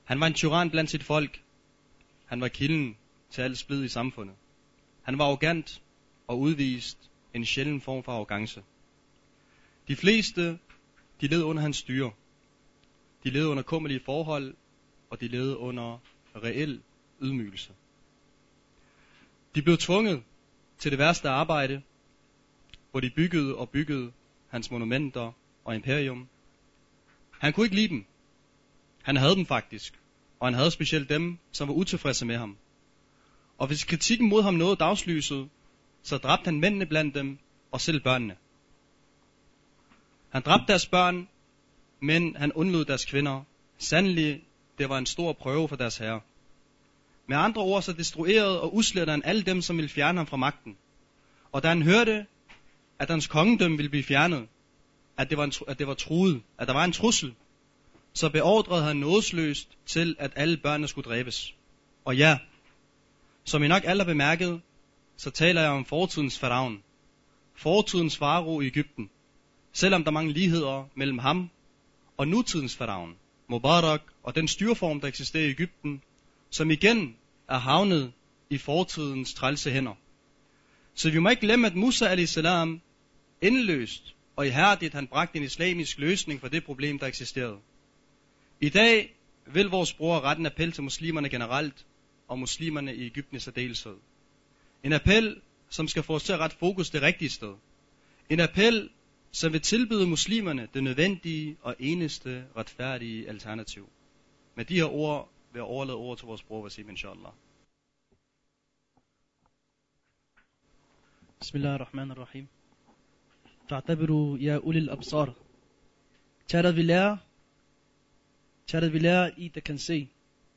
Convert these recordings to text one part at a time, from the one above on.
Han var en tyran blandt sit folk. Han var kilden til alt splid i samfundet. Han var arrogant og udvist en sjælden form for arrogance. De fleste, de led under hans styre. De levede under kummerlige forhold, og de levede under reel ydmygelse. De blev tvunget til det værste arbejde, hvor de byggede hans monumenter og imperium. Han kunne ikke lide dem. Han havde dem faktisk, og han havde specielt dem, som var utilfredse med ham. Og hvis kritikken mod ham nåede dagslyset, så dræbte han mændene blandt dem, og selv børnene. Han dræbte deres børn, men han undlod deres kvinder. Sandelig, det var en stor prøve for deres herre. Med andre ord, så destruerede og udslettede han alle dem, som ville fjerne ham fra magten. Og da han hørte, at hans kongedømme ville blive fjernet, at det var truet, at der var en trussel, så beordrede han nådesløst til, at alle børnene skulle dræbes. Og ja, som I nok alle har bemærket, så taler jeg om fortidens faraon. Fortidens farao i Egypten. Selvom der er mange ligheder mellem ham og nutidens faraon, Mubarak, og den styreform, der eksisterer i Egypten, som igen er havnet i fortidens trælse hænder. Så vi må ikke glemme, at Musa a.s. endeløst og ihærdigt han bragte en islamisk løsning for det problem, der eksisterede. I dag vil vores bror rette en appel til muslimerne generelt, og muslimerne i Egypten i særdeleshed. En appel, som skal få os til at rette fokus det rigtige sted. En appel, som vil tilbyde muslimerne det nødvendige og eneste retfærdige alternativ. Med de her ord vil jeg overlade ord til vores bror Wasim, inshallah. Bismillahirrahmanirrahim. Ta'tabiru ya ulil absar. Kære vi lærer, I der kan se.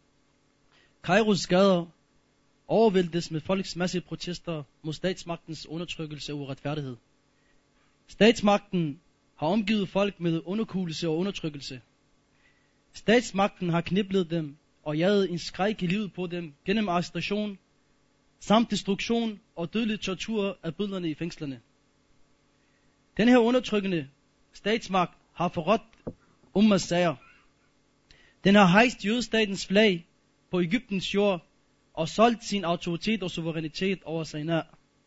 Kairos gader overvældes med folks massive protester mod statsmagtens undertrykkelse og uretfærdighed. Statsmagten har omgivet folk med underkuelse og undertrykkelse. Statsmagten har kniblet dem og jaget en skræk i livet på dem gennem arrestation, samt destruktion og dødelig tortur af bødlerne i fængslerne. Den her undertrykkende statsmagt har forrådt ummas sager. Den har hejst jødestatens flag på Egyptens jord og solgt sin autoritet og suverænitet over Sinai.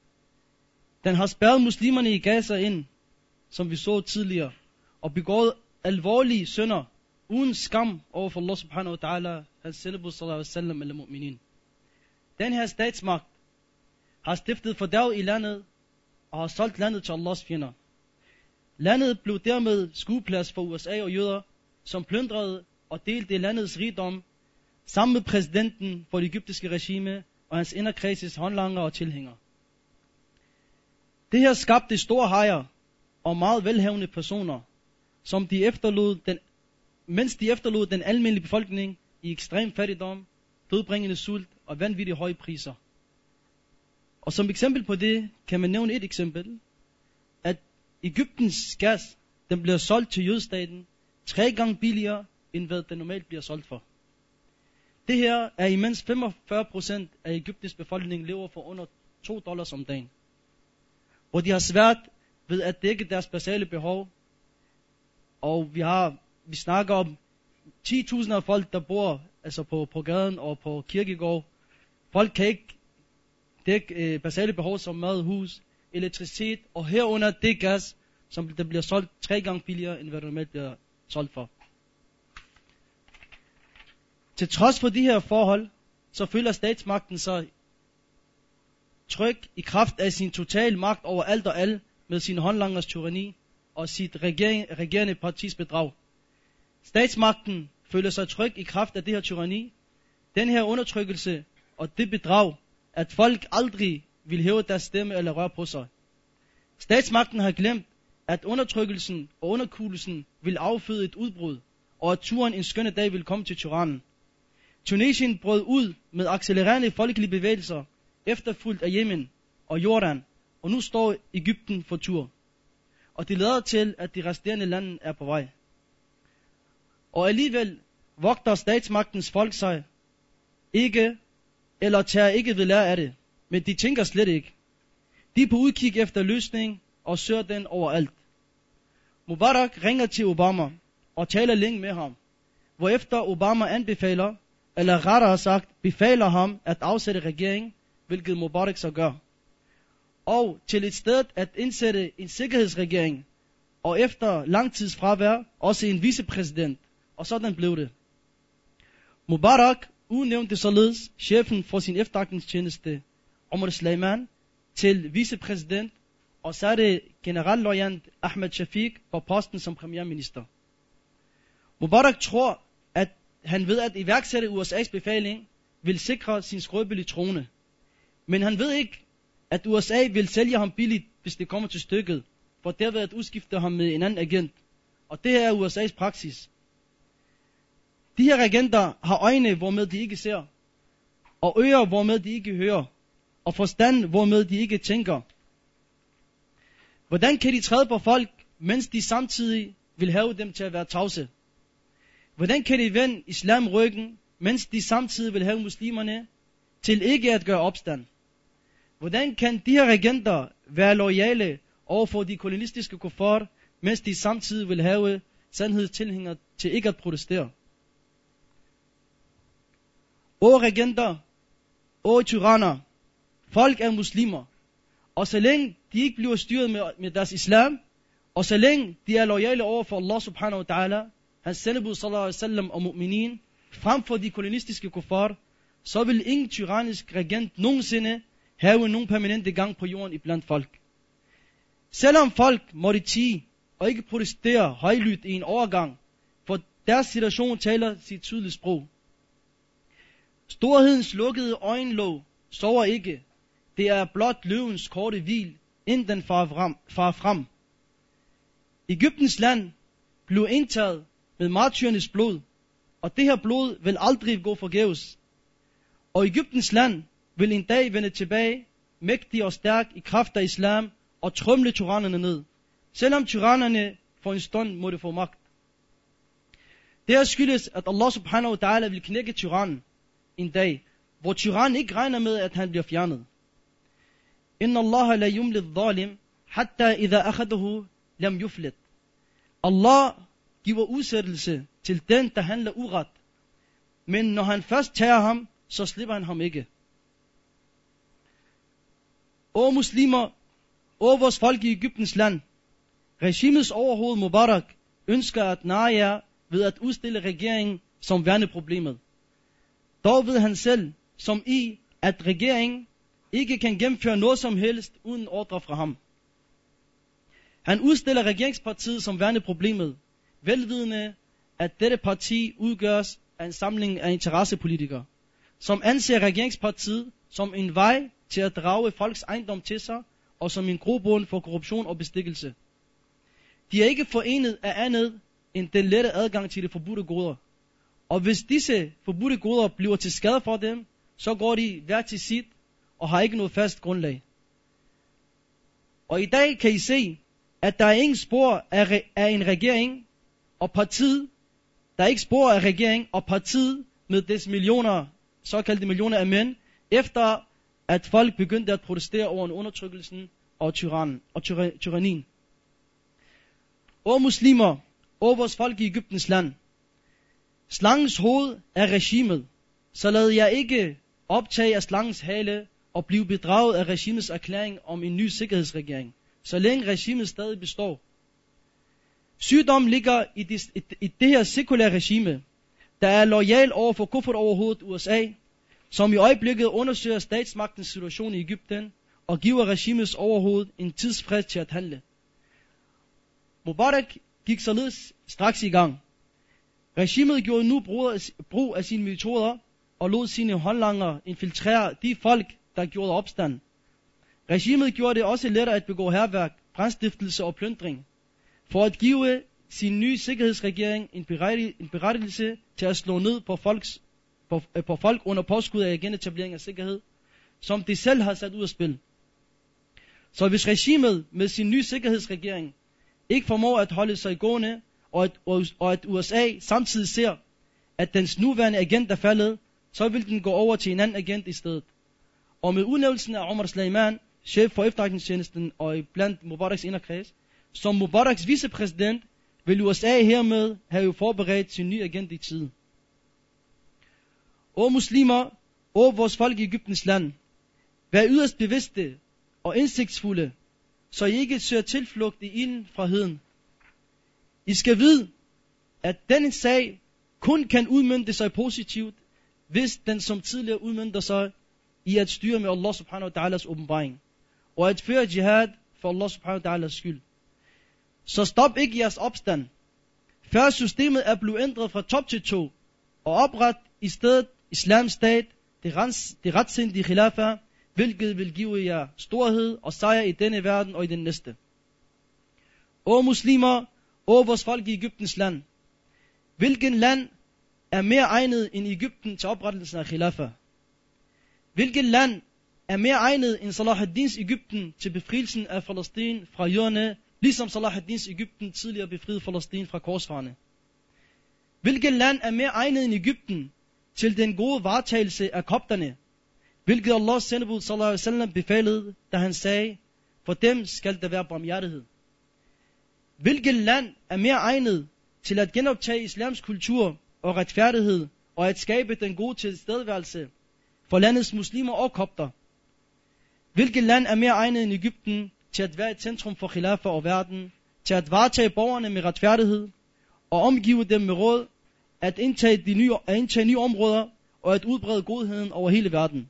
Den har spærret muslimerne i Gaza ind, som vi så tidligere, og begået alvorlige synder uden skam over for Allah subhanahu wa ta'ala, hans sendebud sallallahu alaihi wasallam eller mu'minin. Den her statsmagt har stiftet fordærv i landet og har solgt landet til Allahs fjender. Landet blev dermed skueplads for USA og jøder, som plyndrede og delte landets rigdom sammen med præsidenten for det egyptiske regime og hans inderkredses håndlanger og tilhængere. Det her skabte store hajer og meget velhavende personer, som mens de efterlod den almindelige befolkning i ekstrem fattigdom, dødbringende sult og vanvittige høje priser. Og som eksempel på det kan man nævne et eksempel, at Egyptens gas, den bliver solgt til jødestaten 3 gange billigere, end hvad den normalt bliver solgt for. Det her er imens 45% af Egyptens befolkning lever for under $2 om dagen, hvor de har svært ved at dække deres basale behov. Og vi snakker om 10.000 af folk, der bor altså på gaden og på kirkegård. Folk kan ikke dække basale behov som mad, hus, elektricitet, og herunder det gas, som der bliver solgt 3 gange billigere, end hvad det normalt bliver solgt for. Til trods for de her forhold, så føler statsmagten sig tryg i kraft af sin totale magt over alt og alle, med sin håndlangers tyranni og sit regerende partis bedrag. Statsmagten føler sig tryg i kraft af det her tyranni, den her undertrykkelse og det bedrag, at folk aldrig vil hæve deres stemme eller røre på sig. Statsmagten har glemt, at undertrykkelsen og underkugelsen vil afføde et udbrud, og at turen en skønne dag vil komme til tyrannen. Tunesien brød ud med accelererende folkelige bevægelser, efterfulgt af Yemen og Jordan, og nu står Egypten for tur. Og det lader til, at de resterende lande er på vej. Og alligevel vogter statsmagtens folk sig ikke, eller tager ikke ved lære af det, men de tænker slet ikke. De er på udkig efter løsning og søger den overalt. Mubarak ringer til Obama og taler længe med ham, hvorefter Obama anbefaler, eller rettere sagt befaler ham at afsætte regeringen, hvilket Mubarak så gør. Og til et sted at indsætte en sikkerhedsregering, og efter lang tids fravær også en vicepræsident, og sådan blev det. Mubarak udnævnte således chefen for sin efterretningstjeneste, Omar Suleiman, til vicepræsident, og satte generalløjtnant Ahmed Shafiq på posten som premierminister. Mubarak tror, at han ved at iværksætte USA's befaling vil sikre sin skrøbelige trone. Men han ved ikke, at USA vil sælge ham billigt, hvis det kommer til stykket, for derved at udskifte ham med en anden agent. Og det her er USA's praksis. De her agenter har øjne, hvormed de ikke ser, og ører, hvormed de ikke hører, og forstand, hvormed de ikke tænker. Hvordan kan de træde på folk, mens de samtidig vil have dem til at være tavse? Hvordan kan de vende islam ryggen, mens de samtidig vil have muslimerne til ikke at gøre opstand? Hvordan kan de her regenter være loyale over for de kolonialistiske kuffar, mens de samtidig vil have sandhedstilhængere til ikke at protestere? O regenter, o tyranner, folk er muslimer, og så længe de ikke bliver styret med deres islam, og så længe de er loyale over for Allah subhanahu wa ta'ala, hans sendebud sallallahu alaihi wasallam og mu'minin, frem for de kolonialistiske kuffar, så vil ingen tyrannisk regent nogensinde have nogen permanente gang på jorden iblandt folk. Selvom folk måtte tie og ikke protestere højlydt i en overgang, for deres situation taler sit tydelige sprog. Storhedens lukkede øjenlåg sover ikke. Det er blot løvens korte hvil, inden den farer frem. Egyptens land blev indtaget med martyrernes blod, og det her blod vil aldrig gå forgæves. Og Egyptens land vil en dag vende tilbage, mægtig og stærk i kraft af islam, og trømle tyrannerne ned, selvom tyrannerne for en stund måtte få magt. Det her skyldes, at Allah subhanahu wa ta'ala vil knække tyrannen en dag, hvor tyrannen ikke regner med, at han bliver fjernet. Inna Allah la yumli adh-dhalim, hatta idha akhadahu lam yuflit. Allah giver udsættelse til den, der handler uret, men når han først tager ham, så slipper han ham ikke. O muslimer, o vores folk i Egyptens land, regimets overhoved Mubarak ønsker at narre jer ved at udstille regeringen som værneproblemet. Dog ved han selv, som i, at regeringen ikke kan gennemføre noget som helst uden ordre fra ham. Han udstiller regeringspartiet som værneproblemet, velvidende, at dette parti udgøres af en samling af interessepolitikere, som anser regeringspartiet som en vej til at drage folks ejendom til sig, og som en grobund for korruption og bestikkelse. De er ikke forenet af andet end den lette adgang til de forbudte goder. Og hvis disse forbudte goder bliver til skade for dem, så går de hver til sit og har ikke noget fast grundlag. Og i dag kan I se, at der er ingen spor af en regering og partiet, der er ikke spor af regering og partiet med dets millioner, såkaldte millioner af mænd, efter at folk begyndte at protestere over undertrykkelsen og tyrannien. O muslimer, o vores folk i Egyptens land, slangens hoved er regimet, så lad jer ikke optage af slangens hale og blive bedraget af regimets erklæring om en ny sikkerhedsregering, så længe regimet stadig består. Sygdommen ligger i det her sekulære regime, der er lojal over for kufferoverhovedet USA, som i øjeblikket undersøger statsmagtens situation i Egypten og giver regimets overhoved en tidsfrist til at handle. Mubarak gik således straks i gang. Regimet gjorde nu brug af sine metoder og lod sine håndlanger infiltrere de folk, der gjorde opstand. Regimet gjorde det også lettere at begå hærværk, brandstiftelse og plyndring, for at give sin nye sikkerhedsregering en berettigelse til at slå ned på folk under påskud af genetablering af sikkerhed, som de selv har sat ud af spil. Så hvis regimet med sin nye sikkerhedsregering ikke formår at holde sig gående, og at USA samtidig ser, at dens nuværende agent er faldet, så vil den gå over til en anden agent i stedet. Og med udnævnelsen af Omar Suleiman, chef for efterretningstjenesten og blandt Mubaraks inderkreds, som Mubaraks vicepræsident, vil USA hermed have forberedt sin nye agent i tide. O muslimer, o vores folk i Egyptens land, vær yderst bevidste og indsigtsfulde, så I ikke søger tilflugt i ilden fra heden. I skal vide, at denne sag kun kan udmønte sig positivt, hvis den som tidligere udmønter sig i at styre med Allah subhanahu wa ta'alas åbenbaring, og at føre jihad for Allah subhanahu wa ta'alas skyld. Så stop ikke jeres opstand, før systemet er blevet ændret fra top til to, og opret i stedet islams stat, det retsindige khilafa, hvilket vil give jer storhed og sejr i denne verden og i den næste. O muslimer, o vores folk i Egyptens land, hvilken land er mere egnet end Egypten til oprettelsen af khilafa? Hvilket land er mere egnet end Salah ad-Dins Egypten til befrielsen af Palæstina fra jøderne, ligesom Salah ad-Dins Egypten tidligere befriede Palæstina fra korsfarerne? Hvilket land er mere egnet end Egypten til den gode varetagelse af kopterne, hvilket Allahs sendebud sallallahu alaihi wasallam befalede, da han sagde, for dem skal der være barmhjertighed? Hvilket land er mere egnet til at genoptage islams kultur og retfærdighed, og at skabe den gode tilstedeværelse for landets muslimer og kopter? Hvilket land er mere egnet end Egypten til at være et centrum for khilafa og verden, til at varetage borgerne med retfærdighed, og omgive dem med råd, at indtage nye områder, og at udbrede godheden over hele verden?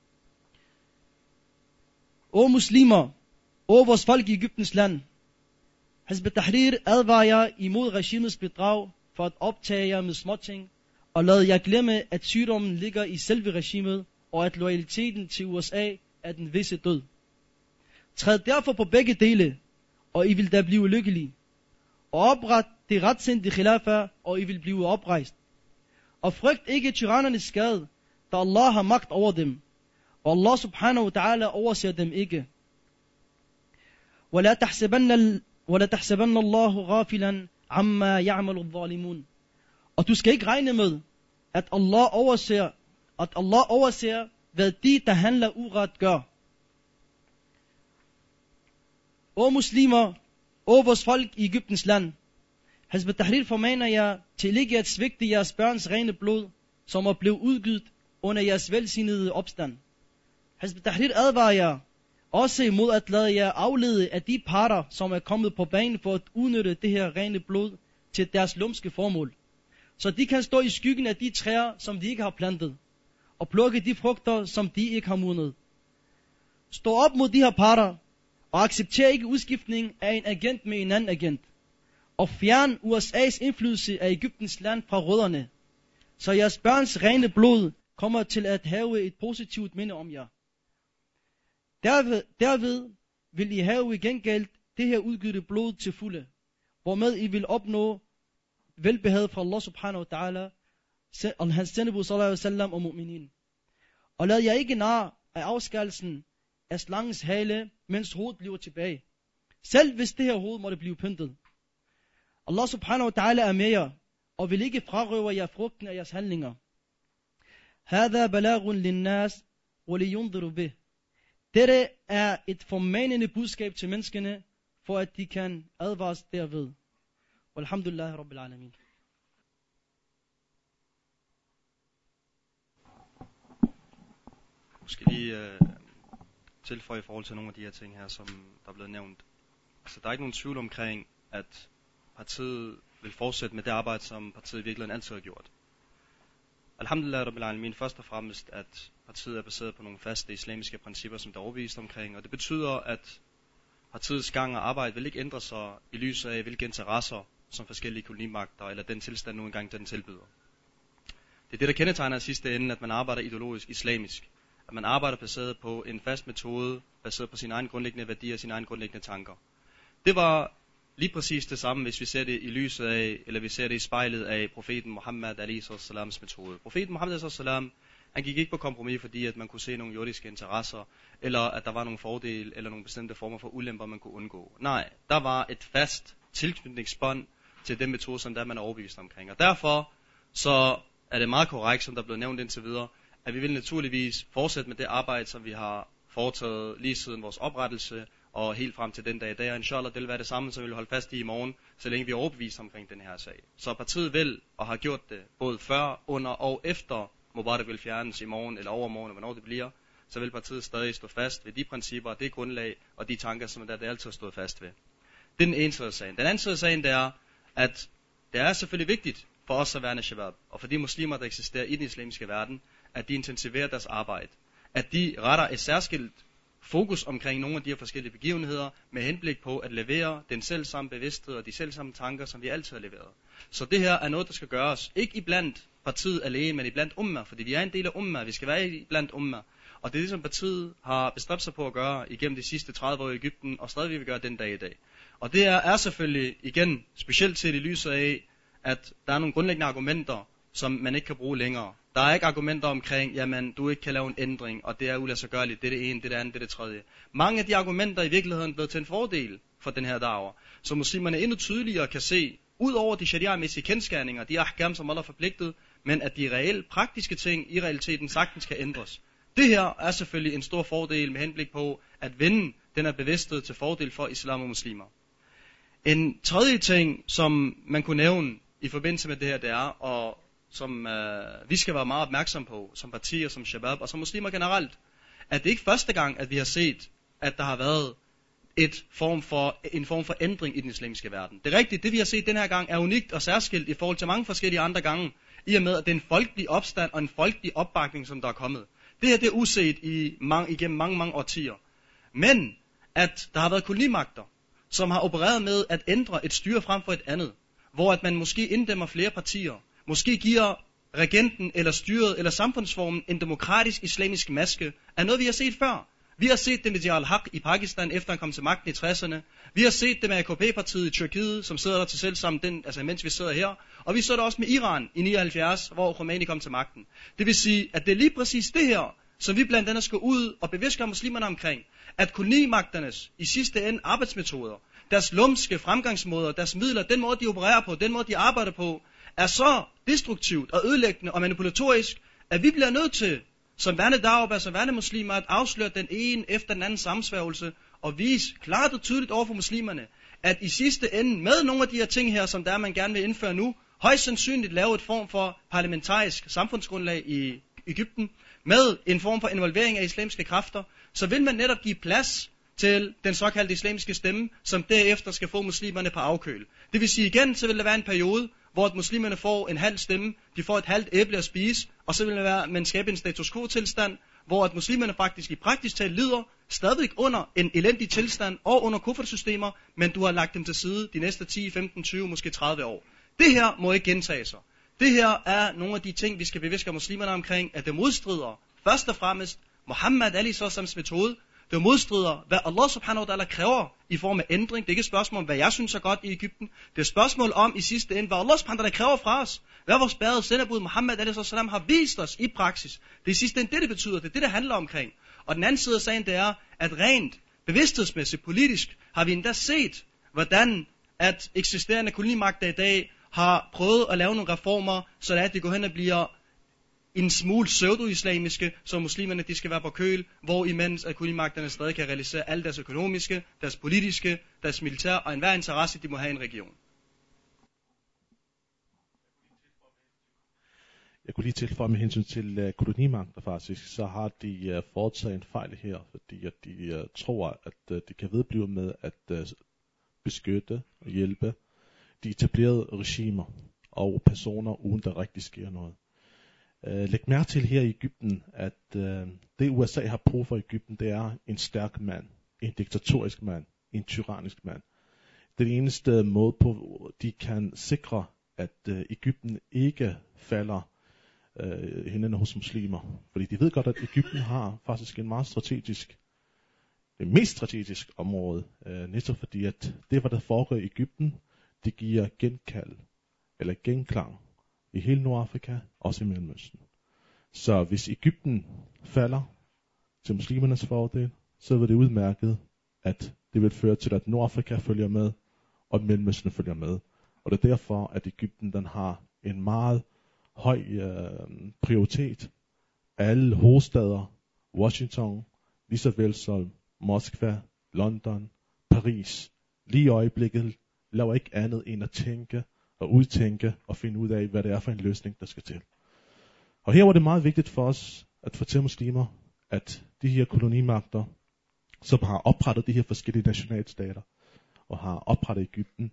O muslimer, o vores folk i Egyptens land, Hizb ut-Tahrir advarer jer imod regimets bedrag for at optage jer med småting, og lad jer glemme, at sygdommen ligger i selve regimet, og at loyaliteten til USA er den visse død. Træd derfor på begge dele, og I vil da blive lykkelige. Og opret det retsindige khilafa, og I vil blive oprejst. Og frygt ikke tyrannernes skade, da Allah har magt over dem, og Allah subhanahu wa ta'ala overser dem ikke. وَلَا تَحْسَبَنَّ اللَّهُ غَافِلًا عَمَّا يَعْمَلُ الظَّالِمُونَ. Og du skal ikke regne med, at Allah overser, hvad de, der handler uret, gør. O muslimer, o vores folk i Egyptens land, Hizb ut-Tahrir formaner jer til ikke at svigte jeres børns rene blod, som er blevet udgivet under jeres velsignede opstand. Hizb ut-Tahrir advarer jer også imod at lade jer aflede af de parter, som er kommet på banen for at udnytte det her rene blod til deres lumske formål, så de kan stå i skyggen af de træer, som de ikke har plantet, og plukke de frugter, som de ikke har modnet. Stå op mod de her parter, og accepter ikke udskiftning af en agent med en anden agent, og fjern USA's indflydelse af Egyptens land fra rødderne, så jeres børns rene blod kommer til at have et positivt minde om jer. Derved vil I have i gengæld det her udgytte blod til fulde, hvormed I vil opnå velbehag fra Allah subhanahu wa ta'ala, og hans sendebud sallallahu alaihi wasallam og mu'minin. Og lad jer ikke narre af afskærelsen af slangens hale, mens hovedet bliver tilbage, selv hvis det her hoved måtte blive pyntet. Allah subhanahu wa ta'ala er med jer, og vil ikke frarøve jer frugten af jeres handlinger. هَذَا بَلَاغٌ لِلنَّاسِ وَلِيُنْذِرُوا بِهِ. Dette er et formanende budskab til menneskene, for at de kan advares derved. Walhamdulillah Rabbil Alamin. Måske lige tilføje i forhold til nogle af de her ting her, som der er blevet nævnt. Altså, der er ikke nogen tvivl omkring, at partiet vil fortsætte med det arbejde, som partiet i virkeligheden altid har gjort. Alhamdulillah Rabbil Alamin, først og fremmest, at partiet er baseret på nogle faste islamiske principper, som der er overbevist omkring, og det betyder, at partiets gang og arbejde vil ikke ændre sig i lyset af, hvilke interesser, som forskellige kolonimagter eller den tilstand nu engang den tilbyder. Det er det, der kendetegner i sidste ende, at man arbejder ideologisk islamisk. At man arbejder baseret på en fast metode, baseret på sine egne grundlæggende værdier og sine egne grundlæggende tanker. Det var lige præcis det samme, hvis vi ser det i lyset af, eller vi ser det i spejlet af profeten Muhammad a.s. metode. Profeten Muhammad a.s. han gik ikke på kompromis, fordi at man kunne se nogle jordiske interesser, eller at der var nogle fordele, eller nogle bestemte former for ulemper, man kunne undgå. Nej, der var et fast tilknytningsbånd til den metode, som der man er overbevist omkring. Og derfor så er det meget korrekt, som der er blevet nævnt indtil videre, at vi vil naturligvis fortsætte med det arbejde, som vi har foretaget lige siden vores oprettelse, og helt frem til den dag i dag. Og inshallah, det vil være det samme, som vi vil holde fast i morgen, så længe vi er overbevist omkring den her sag. Så partiet vil, og har gjort det, både før, under og efter Mubarak vil fjernes i morgen eller overmorgen, hvornår det bliver, så vil partiet stadig stå fast ved de principper, det grundlag og de tanker, som det altid har stået fast ved. Det er den ene side af sagen. Den anden side af sagen, det er, at det er selvfølgelig vigtigt for os at værne shabab, og for de muslimer, der eksisterer i den islamiske verden, at de intensiverer deres arbejde. At de retter et særskilt fokus omkring nogle af de her forskellige begivenheder, med henblik på at levere den selvsamme bevidsthed og de selvsamme tanker, som vi altid har leveret. Så det her er noget, der skal gøres, ikke iblandt partiet alene, men iblandt umma, fordi vi er en del af umma, vi skal være iblandt umma. Og det er det, som partiet har bestræbt sig på at gøre igennem de sidste 30 år i Egypten, og stadig vil gøre den dag i dag. Og det er selvfølgelig igen specielt set i lyset af, at der er nogle grundlæggende argumenter, som man ikke kan bruge længere. Der er ikke argumenter omkring, jamen du ikke kan lave en ændring, og det er uladsiggørligt, det er det ene, det er det andet, det er det tredje. Mange af de argumenter er i virkeligheden blevet til en fordel for den her da'wah, så muslimerne endnu tydeligere kan se, ud over de sharia-mæssige kendsgerninger, de ahkam, som Allah er forpligtet, men at de reelle praktiske ting i realiteten sagtens kan ændres. Det her er selvfølgelig en stor fordel med henblik på at vende den her bevidsthed til fordel for islam og muslimer. En tredje ting, som man kunne nævne i forbindelse med det her, det er, og som vi skal være meget opmærksom på, som partier, som shabab og som muslimer generelt, at det ikke første gang, at vi har set, at der har været en form for ændring i den islamiske verden. Det er rigtigt, det vi har set den her gang er unikt og særskilt i forhold til mange forskellige andre gange, i og med at det er en folkelig opstand og en folkelig opbakning, som der er kommet. Det her det er uset igennem mange årtier. Men at der har været kolonimagter, som har opereret med at ændre et styre frem for et andet, hvor at man måske inddæmmer flere partier, måske giver regenten eller styret eller samfundsformen en demokratisk islamisk maske, er noget vi har set før. Vi har set det med Zia al-Haq i Pakistan, efter han kom til magten i 60'erne. Vi har set det med AKP-partiet i Tyrkiet, som sidder der til selv sammen, mens vi sidder her. Og vi så det også med Iran i 79, hvor Khomeini kom til magten. Det vil sige, at det er lige præcis det her, som vi blandt andet skal ud og bevidstgøre muslimerne omkring. At kolonimagternes i sidste ende arbejdsmetoder, deres lumske fremgangsmåder, deres midler, den måde de opererer på, den måde de arbejder på, er så destruktivt og ødelæggende og manipulatorisk, at vi bliver nødt til, som værende da'wah, som værende muslimer, at afsløre den ene efter den anden sammensværgelse, og vise klart og tydeligt over for muslimerne, at i sidste ende, med nogle af de her ting her, som der man gerne vil indføre nu, højst sandsynligt lave et form for parlamentarisk samfundsgrundlag i Egypten, med en form for involvering af islamiske kræfter, så vil man netop give plads til den såkaldte islamiske stemme, som derefter skal få muslimerne på afkøl. Det vil sige igen, så vil der være en periode, hvor muslimerne får en halv stemme, de får et halvt æble at spise, og så vil man skabe en status quo-tilstand, hvor at muslimerne faktisk i praktisk talt lider stadig under en elendig tilstand og under kuffersystemer, men du har lagt dem til side de næste 10, 15, 20, måske 30 år. Det her må ikke gentage sig. Det her er nogle af de ting, vi skal bevidstgøre muslimerne omkring, at det modstrider først og fremmest Muhammad a.s. metode. Det modstrider, hvad Allah subhanahu wa ta'ala kræver i form af ændring. Det er ikke et spørgsmål om, hvad jeg synes er godt i Egypten. Det er et spørgsmål om i sidste ende, hvad Allah subhanahu wa ta'ala kræver fra os. Hvad vores bærede sendebud Muhammad a.s. har vist os i praksis. Det er i sidste ende det betyder. Det er det, det handler omkring. Og den anden side af sagen, det er, at rent bevidsthedsmæssigt, politisk, har vi endda set, hvordan at eksisterende kolonimagter i dag har prøvet at lave nogle reformer, så at det går hen og bliver en smule pseudo-islamiske, så muslimerne de skal være på køl, hvor imens at kolonimagterne stadig kan realisere alle deres økonomiske, deres politiske, deres militær og enhver interesse, de må have i en region. Jeg kunne lige tilføje med hensyn til kolonimagter faktisk, så har de foretaget en fejl her, fordi at de tror, at de kan vedblive med at beskytte og hjælpe de etablerede regimer og personer, uden der rigtig sker noget. Læg mærke til her i Egypten, at det USA har brug for i Egypten, det er en stærk mand, en diktatorisk mand, en tyrannisk mand. Det er den eneste måde på, de kan sikre, at Egypten ikke falder hænderne hos muslimer. Fordi de ved godt, at Egypten har faktisk en meget strategisk, det mest strategisk område, netop fordi at det, hvad der foregår i Egypten, det giver genkald, eller genklang, i hele Nordafrika, også i Mellemøsten. Så hvis Egypten falder til muslimernes fordel, så vil det udmærket, at det vil føre til, at Nordafrika følger med, og Mellemøsten følger med. Og det er derfor, at Egypten den har en meget høj prioritet. Alle hovedstader, Washington, lige så vel som Moskva, London, Paris, lige i øjeblikket laver ikke andet end at tænke og udtænke og finde ud af, hvad det er for en løsning, der skal til. Og her var det meget vigtigt for os at fortælle muslimer, at de her kolonimagter, som har oprettet de her forskellige nationalstater, og har oprettet Egypten,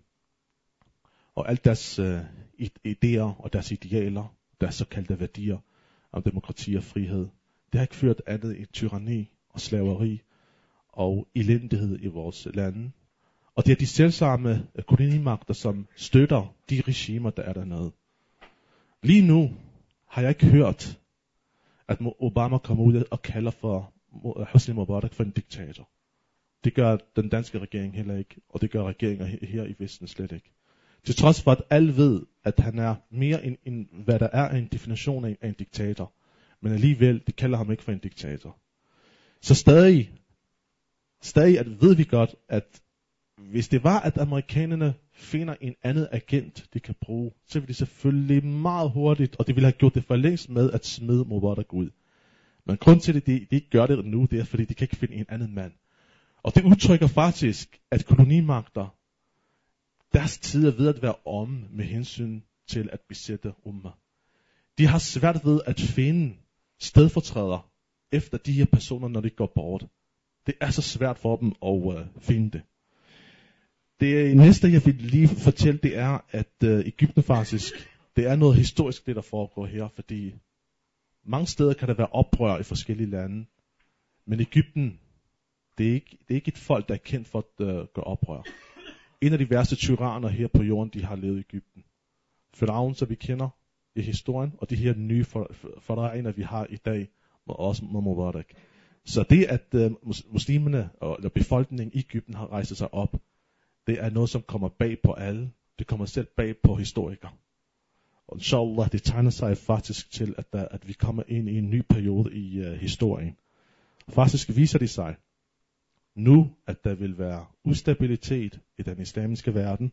og alt deres idéer og deres idealer, deres såkaldte værdier om demokrati og frihed, det har ikke ført andet end tyranni og slaveri og elendighed i vores lande. Og det er de selvsamme kolonimagter, som støtter de regimer, der er dernede. Lige nu har jeg ikke hørt, at Obama kommer ud og kalder for Hosni Mubarak for en diktator. Det gør den danske regering heller ikke, og det gør regeringer her i Vesten slet ikke. Til trods for, at alle ved, at han er mere end hvad der er en definition af en diktator. Men alligevel, de kalder ham ikke for en diktator. Så stadig ved vi godt, at hvis det var, at amerikanerne finder en anden agent, de kan bruge, så vil de selvfølgelig meget hurtigt, og de ville have gjort det for længst med at smide Mubarak ud. Men grund til, at de ikke gør det nu, det er, fordi de kan ikke finde en anden mand. Og det udtrykker faktisk, at kolonimagter, deres tid er ved at være om med hensyn til at besætte umma. De har svært ved at finde stedfortræder efter de her personer, når de går bort. Det er så svært for dem at finde det. Det næste, jeg vil lige fortælle, det er, at Egypten faktisk, det er noget historisk, det der foregår her, fordi mange steder kan der være oprør i forskellige lande, men Egypten, det er ikke et folk, der er kendt for at gøre oprør. En af de værste tyranner her på jorden, de har levet i Egypten. Faraon, som vi kender i historien, og de her nye faraoner, vi har i dag, og også Mubarak. Så det, at muslimerne eller befolkningen i Egypten har rejst sig op, det er noget, som kommer bag på alle. Det kommer selv bag på historikere. Og inshallah, det tegner sig faktisk til, at vi kommer ind i en ny periode i historien. Faktisk viser det sig nu, at der vil være ustabilitet i den islamiske verden.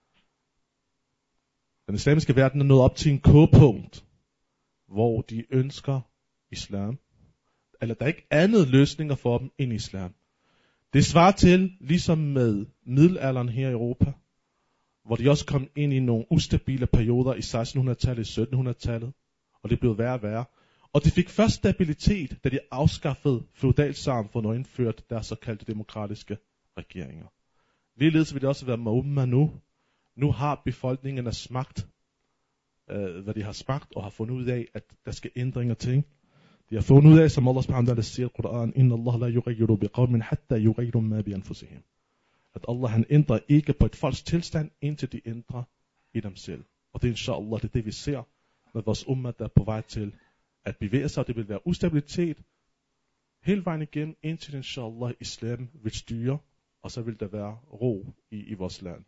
Den islamiske verden er nået op til en kogepunkt, hvor de ønsker islam. Eller der er ikke andet løsninger for dem end islam. Det svarer til, ligesom med middelalderen her i Europa, hvor de også kom ind i nogle ustabile perioder i 1600-tallet, i 1700-tallet, og det blev værre og værre. Og de fik først stabilitet, da de afskaffede feudalsamfund og indførte deres såkaldte demokratiske regeringer. Ligeledes vil det også være med umma nu. Nu har befolkningen smagt, hvad de har smagt, og har fundet ud af, at der skal ændringer ting. De har fundet ud af, som Allah subhanahu wa ta'ala siger i Koran, Inna Allah la yughayyiru biqawmin hatta yughayyiru ma bi anfusihim. At Allah han ændrer ikke på et folks tilstand, indtil de ændrer i dem selv. Og det er inshallah, det er det vi ser med vores umma, der er på vej til at bevæge sig, og det vil være ustabilitet hele vejen igennem, indtil inshallah islam vil styre, og så vil der være ro i vores land.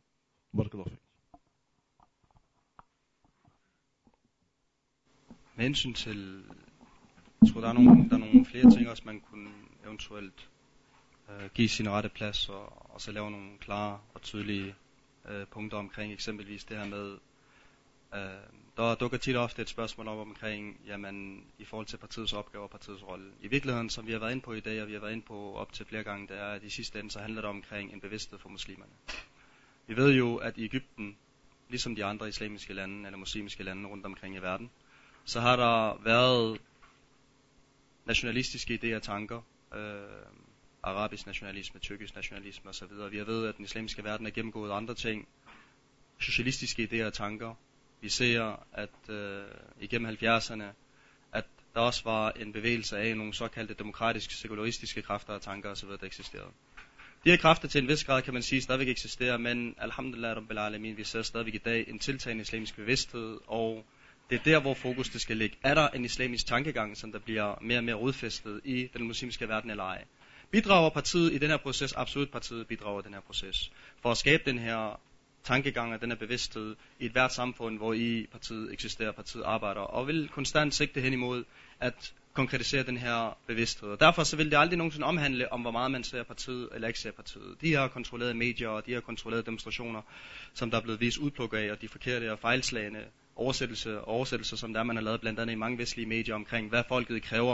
Med hensyn til, jeg tror der er nogle flere ting også, man kunne eventuelt give sin rette plads, og så lave nogle klare og tydelige punkter omkring, eksempelvis det her med, der dukker tit ofte et spørgsmål omkring, jamen, i forhold til partiets opgave og partiets rolle. I virkeligheden, som vi har været inde på i dag, og vi har været inde på op til flere gange, det er, at i sidste ende, så handler det omkring en bevidsthed for muslimerne. Vi ved jo, at i Egypten, ligesom de andre islamiske lande, eller muslimske lande rundt omkring i verden, så har der været nationalistiske idéer og tanker, arabisk nationalisme, tyrkisk nationalisme osv. Vi har ved, at den islamiske verden er gennemgået andre ting, socialistiske idéer og tanker. Vi ser, at igennem 70'erne, at der også var en bevægelse af nogle såkaldte demokratiske, sekularistiske kræfter og tanker osv., der eksisterede. De her kræfter til en vis grad, kan man sige, stadigvæk eksisterer, men alhamdulillah rabbil alamin, vi ser stadigvæk i dag en tiltagende islamisk bevidsthed, og det er der, hvor fokus det skal ligge. Er der en islamisk tankegang, som der bliver mere og mere rodfæstet i den muslimske verden eller ej? Bidrager partiet i den her proces? Absolut, partiet bidrager i den her proces. For at skabe den her tankegang og den her bevidsthed i et hvert samfund, hvor i partiet eksisterer, partiet arbejder, og vil konstant sigte hen imod at konkretisere den her bevidsthed. Og derfor så vil det aldrig nogensinde omhandle om, hvor meget man ser partiet eller ikke ser partiet. De her kontrollerede medier og de her kontrollerede demonstrationer, som der er blevet vist udpluk af, og de forkerte og fejlslagende oversættelser, som der man har lavet blandt andet i mange vestlige medier omkring, hvad folket kræver,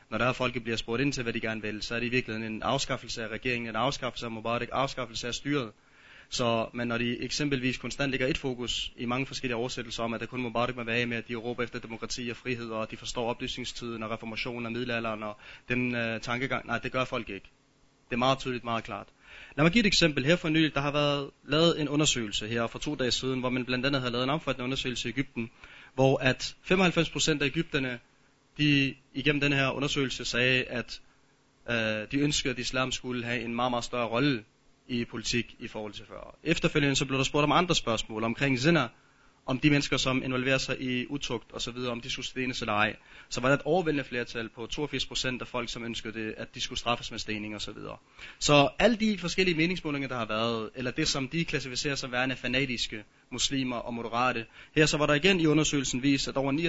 når der er folk bliver spurgt ind til, hvad de gerne vil, så er det i virkeligheden en afskaffelse af regeringen, en afskaffelse af Mubarak, afskaffelse af styret. Men når de eksempelvis konstant ligger et fokus i mange forskellige oversættelser om, at det kun Mubarak må være af med, at de råber efter demokrati og frihed, og de forstår oplysningstiden og reformationen og middelalderen og den tankegang, nej, det gør folk ikke. Det er meget tydeligt, meget klart. Lad mig give et eksempel. Her for nylig, der har været lavet en undersøgelse her for 2 dage siden, hvor man blandt andet havde lavet en omfattende undersøgelse i Egypten, hvor at 95% af egypterne, de igennem den her undersøgelse sagde, at de ønskede, at islam skulle have en meget, meget større rolle i politik i forhold til før. Efterfølgende så blev der spurgt om andre spørgsmål omkring zina, om de mennesker, som involverer sig i utugt og så videre, om de skulle stenes eller ej. Så var der et overvældende flertal på 82% af folk, som ønskede det, at de skulle straffes med stening og så videre. Så alle de forskellige meningsmålinger, der har været, eller det, som de klassificerer som værende fanatiske muslimer og moderate, her så var der igen i undersøgelsen vist, at over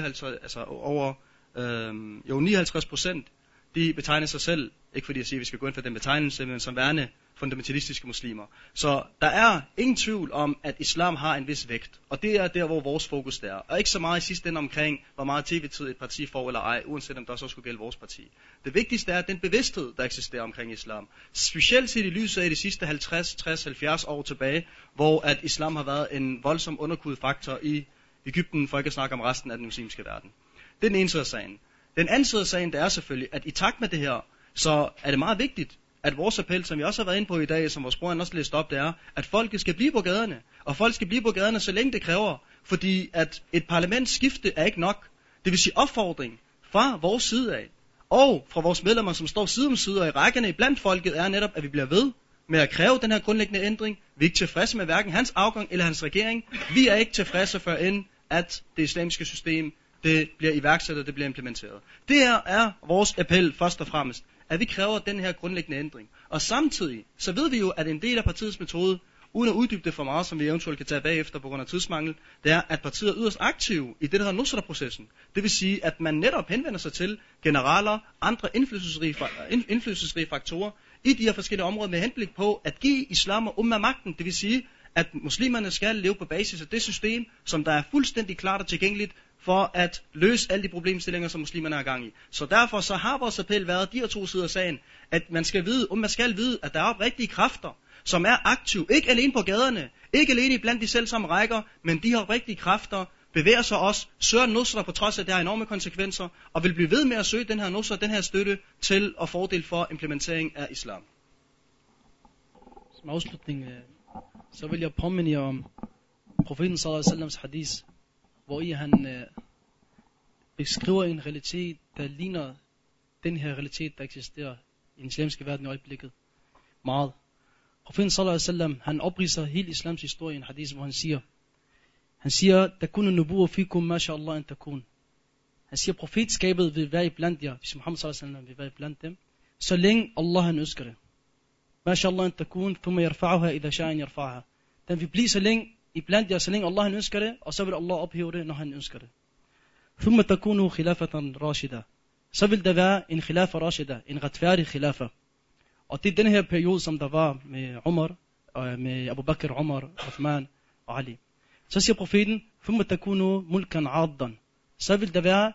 59%, de betegner sig selv, ikke fordi jeg siger, at vi skal gå ind for den betegnelse, men som værende fundamentalistiske muslimer. Så der er ingen tvivl om, at islam har en vis vægt, og det er der, hvor vores fokus er. Og ikke så meget i sidste ende omkring, hvor meget tv-tid et parti får eller ej, uanset om der så skulle gælde vores parti. Det vigtigste er den bevidsthed, der eksisterer omkring islam. Specielt set i lyset af de sidste 50, 60, 70 år tilbage, hvor at islam har været en voldsom underkudet faktor i Egypten, for ikke at snakke om resten af den muslimske verden. Det er den ene side af sagen. Den anden side af sagen, det er selvfølgelig, at i takt med det her, så er det meget vigtigt, at vores appel, som vi også har været inde på i dag, som vores bror også læste op, det er, at folket skal blive på gaderne. Og folk skal blive på gaderne, så længe det kræver. Fordi at et parlamentsskifte er ikke nok. Det vil sige opfordring fra vores side af, og fra vores medlemmer, som står side om side, og i rækkerne iblandt folket, er netop, at vi bliver ved med at kræve den her grundlæggende ændring. Vi er ikke tilfredse med hverken hans afgang eller hans regering. Vi er ikke tilfredse før end, at det islamiske system, det bliver iværksat, og det bliver implementeret. Det her er vores appel først og fremmest, at vi kræver den her grundlæggende ændring. Og samtidig, så ved vi jo, at en del af partiets metode, uden at uddybe det for meget, som vi eventuelt kan tage bagefter på grund af tidsmangel, det er, at partiet er yderst aktiv i det, der hedder Nusra-processen. Det vil sige, at man netop henvender sig til generaler, andre indflydelsesrige faktorer i de her forskellige områder med henblik på at give islam og umma magten. Det vil sige, at muslimerne skal leve på basis af det system, som der er fuldstændig klart og tilgængeligt for at løse alle de problemstillinger, som muslimerne er gang i. Så derfor så har vores appel været de her 2 sider af sagen, at man skal vide, at der er oprigtige kræfter, som er aktive, ikke alene på gaderne, ikke alene blandt de selvsamme rækker, men de her oprigtige kræfter bevæger sig også, søger nusra på trods af, at det har enorme konsekvenser, og vil blive ved med at søge den her nusra, den her støtte til og fordel for implementering af islam. Som afslutning, så vil jeg påminde jer om profeten sallallahu alaihi wasallams hadith, hvor i han beskriver en realitet, der ligner den her realitet, der eksisterer i den islamiske verden i øjeblikket. Meget. Profeten sallallahu alaihi wasallam, han opridser hele islams historie i en hadith, hvor han siger, takunu nubuwa fikum ma sha Allah an takun. Han siger, profetskabet vil være iblandt jer, hvis Muhammad sallallahu alaihi wasallam vil være iblandt dem, så længe Allah han ønsker det. Ma sha Allah an takun, thumma yarfa'uha idha sha'a an yarfa'ha. Den vil blive så længe iblandt jer, så længe Allah han ønsker det, og så vil Allah ophæve det, når han ønsker det. Thumma takunu khilafatan rashida. Så vil der være en khilafa rashida, en retfærdig khilafa. Og det er den her periode, som der var med Umar, med Abu Bakr, Umar, Uthman og Ali. Så siger profeten, thumma takunu mulkan addan. Så vil der være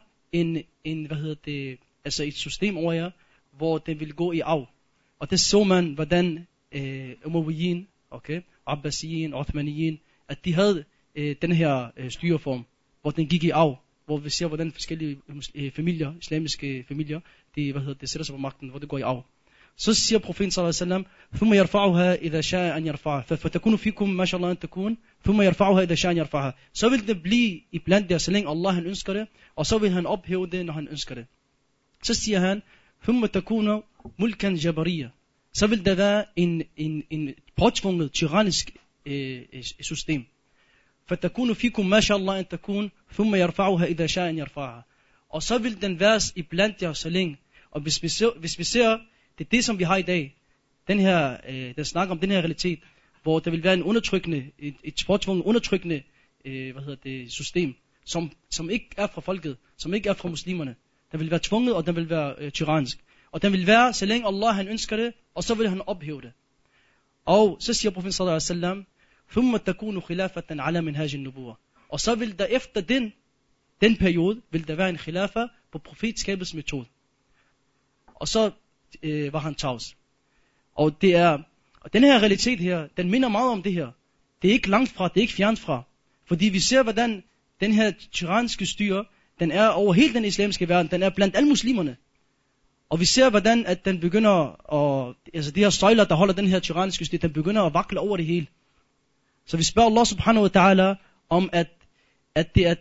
et system over jer, hvor det vil gå i arv. Og det så man, hvordan Umayyin, Abbasiyin, Uthmaniyin, at de havde den her styreform, hvor den gik i arv, hvor vi ser, hvordan forskellige familier, islamiske familier, de sætter sig på magten, hvor det går i arv. Så siger profeten sallallahu alaihi wasallam, thumma yarfa'uha idha sha'a an yarfa'ha, fatakunu fikum ma sha Allah an takun, thumma yarfa'uha idha sha'a an yarfa'ha. Så vil det blive iblandt jer, så længe Allah han ønsker det, og så vil han ophæve det, når han ønsker det. Så siger han, thumma takunu mulkan jabariya. Så vil der være en påtvunget tyrannisk system. Fatakunu fikum ma sha Allah an takun, thumma yarfa'uha idha sha'a an yarfa'ha. Og så vil den være iblandt jer, så længe. Og hvis vi ser det er det, som vi har i dag. Der snakker om den her realitet, hvor der vil være en undertrykkende, et påtvunget undertrykkende system, som ikke er fra folket, som ikke er fra muslimerne. Den vil være tvunget, og den vil være tyrannisk. Og den vil være, så længe Allah han ønsker det, og så vil han ophæve det. Og så siger profeten sallallahu alaihi wasallam, thumma takunu khilafatan ala minhaj an-nubuwah. Og så vil der efter den periode, vil der være en khilafa på profetskabets metode. og så var han tavs. Og den her realitet her, den minder meget om det her. Det er ikke langt fra, det er ikke fjernt fra. Fordi vi ser, hvordan den her tyranniske styre, den er over hele den islamiske verden, den er blandt alle muslimerne. Og vi ser, hvordan at den begynder altså de her søjler, der holder den her tyranniske styre, den begynder at vakle over det hele. Så vi spørger Allah subhanahu wa ta'ala om, at det er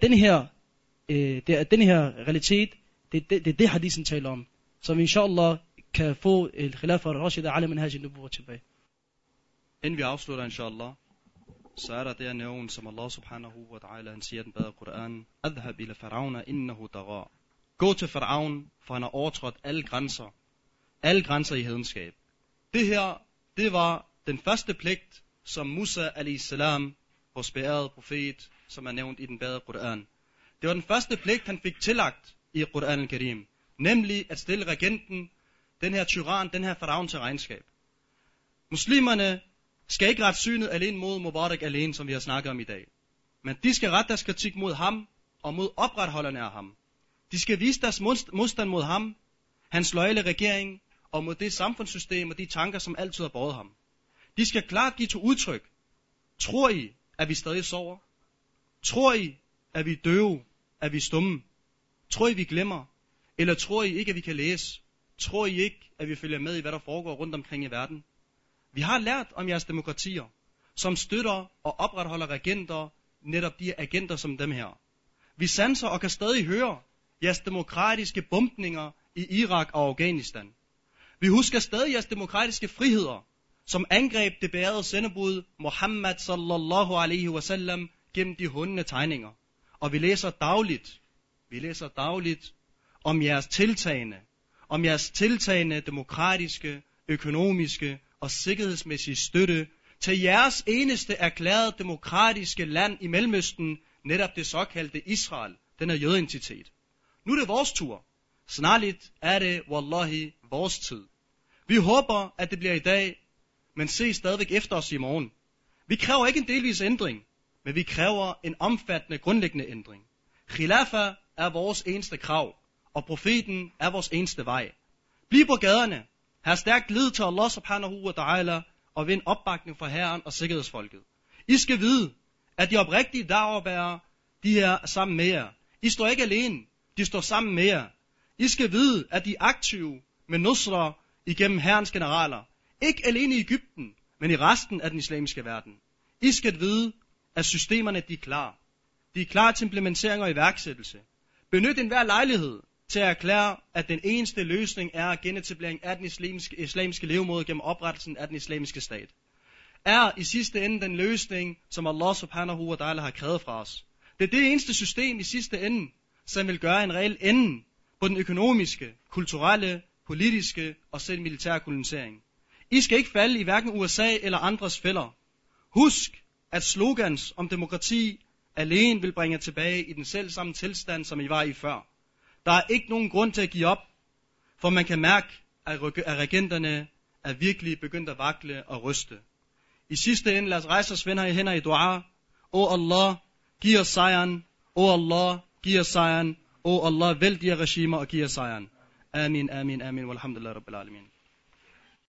den her realitet, det er det hadisen taler om. Så vi inshallah kan få al-khilafa al-rashida ala manhaj an-nubuwwa tilbage. Inden vi afslutter inshallah, så er der det at nævne, som Allah subhanahu wa ta'ala, han siger den bedre Koran, adhab ila far'auna innahu tagha. Gå til Faraon, for han har overtrådt alle grænser i hedenskab. Det her, det var den første pligt, som Musa a.s., vores beærede profet, som er nævnt i den bedre Koran. Det var den første pligt, han fik tillagt i Koran al-Karim, nemlig at stille regenten, den her tyran, den her Faraon til regnskab. Muslimerne skal ikke rette synet alene mod Mubarak alene, som vi har snakket om i dag. Men de skal rette deres kritik mod ham, og mod opretholderne af ham. De skal vise deres modstand mod ham, hans loyale regering, og mod det samfundssystem og de tanker, som altid har båret ham. De skal klart give til udtryk. Tror I, at vi stadig sover? Tror I, at vi er døve? At vi er stumme? Tror I, vi glemmer? Eller tror I ikke, at vi kan læse? Tror I ikke, at vi følger med i, hvad der foregår rundt omkring i verden? Vi har lært om jeres demokratier, som støtter og opretholder regenter, netop de agenter som dem her. Vi sanser og kan stadig høre jeres demokratiske bombninger i Irak og Afghanistan. Vi husker stadig jeres demokratiske friheder, som angreb det bærede sendebud Muhammad sallallahu alaihi wasallam gennem de hundne tegninger. Og vi læser dagligt om jeres tiltagende demokratiske, økonomiske og sikkerhedsmæssige støtte til jeres eneste erklærede demokratiske land i Mellemøsten, netop det såkaldte Israel, den er jødeentitet. Nu er det vores tur. Snarligt er det, wallahi, vores tid. Vi håber, at det bliver i dag, men se stadigvæk efter os i morgen. Vi kræver ikke en delvis ændring, men vi kræver en omfattende, grundlæggende ændring. Khilafa er vores eneste krav, og profeten er vores eneste vej. Bliv på gaderne, have stærkt lid til Allah subhanahu wa ta'ala, og vind opbakning fra Herren og sikkerhedsfolket. I skal vide, at de oprigtige da'wah-bærere, de er sammen med jer. I står ikke alene, de står sammen med jer. I skal vide, at de er aktive med nusra igennem Herrens generaler. Ikke alene i Egypten, men i resten af den islamiske verden. I skal vide, at systemerne de er klar. De er klar til implementering og iværksættelse. Benyt enhver lejlighed til at erklære, at den eneste løsning er genetablering af den islamiske levemåde gennem oprettelsen af den islamiske stat. Er i sidste ende den løsning, som Allah subhanahu wa ta'ala har krævet fra os. Det er det eneste system i sidste ende, som vil gøre en reel ende på den økonomiske, kulturelle, politiske og selv militære kolonisering. I skal ikke falde i hverken USA eller andres fælder. Husk, at slogans om demokrati alene vil bringe jer tilbage i den selv samme tilstand, som I var i før. Der er ikke nogen grund til at give op, for man kan mærke, at regenterne er virkelig begyndt at vakle og ryste. I sidste ende lad os rejse os hænder i dua. O Allah, giv os sejren. O Allah, giv os sejren. O Allah, vælg de her regimer og giv os sejren. Amin, amin, amin. Walhamdulillah rabbil alamin.